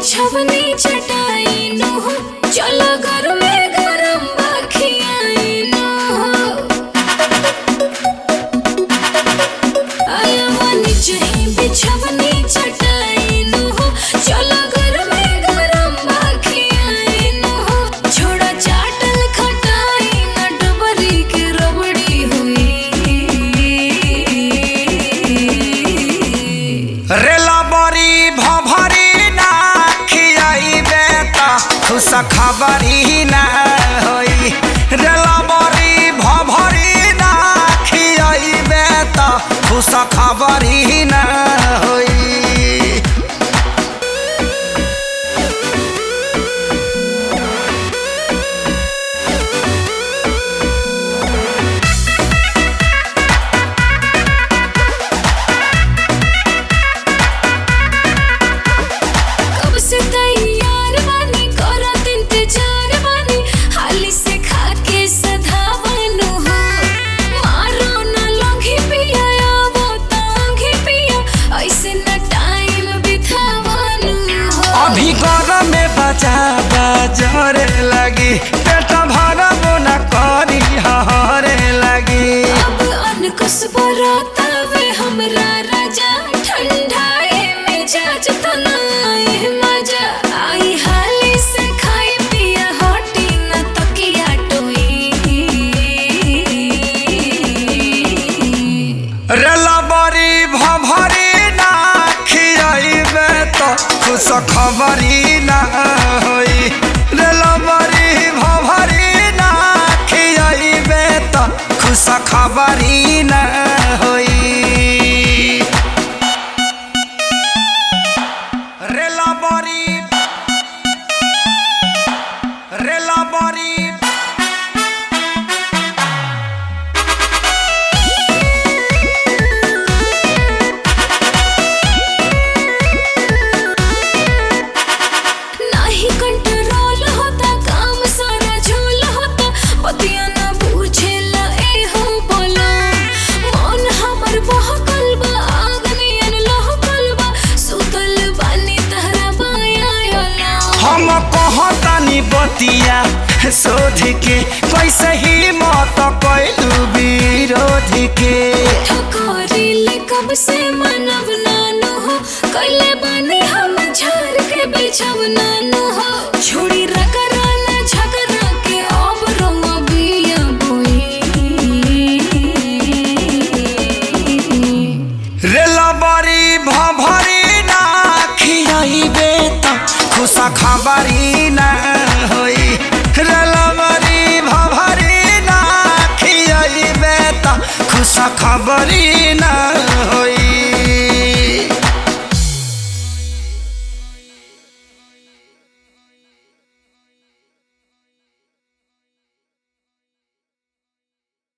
बिछवनी चटाई नो हो चलो घर में गरम बाखियाई नो हो आया नीचे ही बिछवनी चटाई नो हो चलो घर में गरम बाखियाई नो हो छोड़ा चाटल खटाई न डबरी के रबड़ी हुई रेला बड़ी भभरी ना खियाइबे त खुश खबरी ना होई रेला बड़ी भभरी ना खियाइबे त खुश खबरी ना होई अभी गरम में बचा बजरे लगी पेट भरबो न करी हरे लगी अब अनकुस बरतावे हमरा राजा ठंडाए में जाज तनाए मजा आई हाली से खाई पिया हटी न तकिया टोई रेला बड़ी भभरी ना खियाइबे त खुश खबरी ना होई रेला बड़ी भभरी ना खियाइबे त खुश खबरी ना होई रेला बड़ी नाही कंट्रोल होता काम सारा झोल होता पतिया ना पूछेला ए हो बोला मन हमर बहकल बा आगनियन लहकल बा सुतल बानी तहरा बाया हम कहतानी बतिया शोध के कैसे ही मत कैलू विरोध के ठकोरीले कब से मनव नानो हो कैले बानी हम झार के बिछव नानो हो छोड़ी रगराना झगड़ा के अब रंगा बिया बोई रेला बड़ी भभरी ना खियाइबे त खुश खबरी ना होई रेला बड़ी भभरी ना खियाइबे त खुश खबरी ना